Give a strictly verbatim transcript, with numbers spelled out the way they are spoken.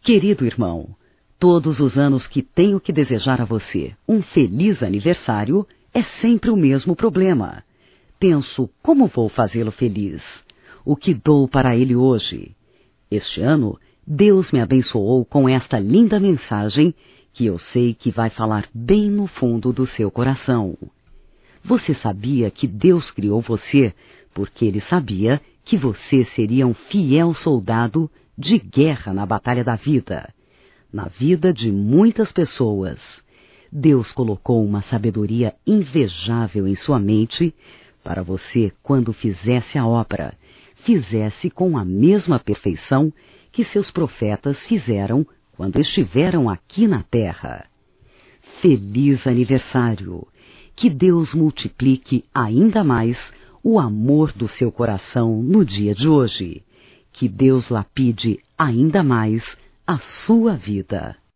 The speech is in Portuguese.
Querido irmão, todos os anos que tenho que desejar a você um feliz aniversário, é sempre o mesmo problema. Penso, como vou fazê-lo feliz? O que dou para ele hoje? Este ano, Deus me abençoou com esta linda mensagem que eu sei que vai falar bem no fundo do seu coração. Você sabia que Deus criou você porque Ele sabia que você seria um fiel soldado de guerra na batalha da vida, na vida de muitas pessoas. Deus colocou uma sabedoria invejável em sua mente para você, quando fizesse a obra, fizesse com a mesma perfeição que seus profetas fizeram quando estiveram aqui na terra. Feliz aniversário! Que Deus multiplique ainda mais o amor do seu coração no dia de hoje. Que Deus lapide ainda mais a sua vida.